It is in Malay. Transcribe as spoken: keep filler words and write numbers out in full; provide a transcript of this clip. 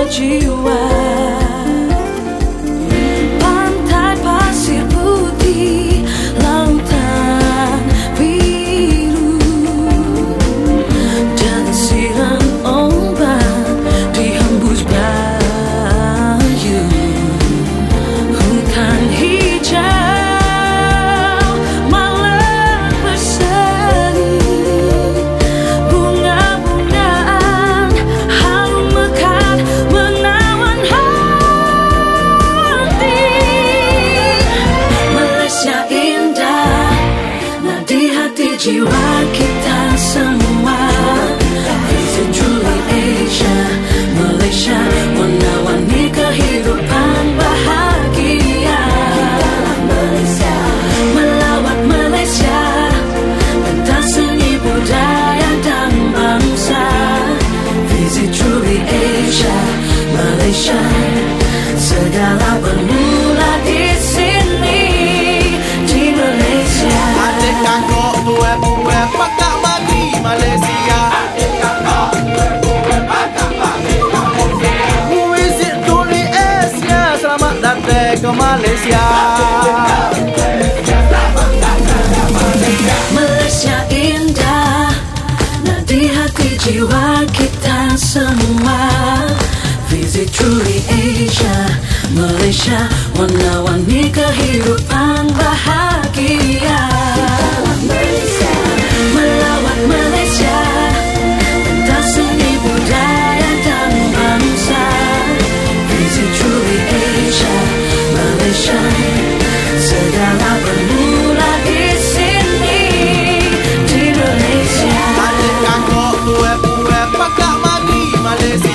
jiwa. Pantai pasir putih, lautan biru, desiran ombak dihembus bayu. Hutan hijau malam berseri, bunga-bungaan harum mekar menawan hati. Malaysia indah, nadi hati jiwa kita semua. Visit truly Asia, Malaysia, warna-warni kehidupan bahagia. Melawat Malaysia, pentas seni budaya dan bangsa. Visit truly Asia, Malaysia, segala bermula di sini, di Malaysia. Adik kakak tuan-tuan pakak mari Malaysia. Adik kakak tuan-tuan pakak mari Malaysia. Visit truly Asia, selamat datang ke Malaysia. Malaysia indah, nadi hati jiwa kita semua. Visit truly Asia, Malaysia, warna-warni kehidupan bahagia. Melawat Malaysia, pentas seni budaya dan bangsa. Visit truly Asia, Malaysia, segala bermula di sini, di Malaysia. Adik kakak tuan-tuan pakak mari Malaysia.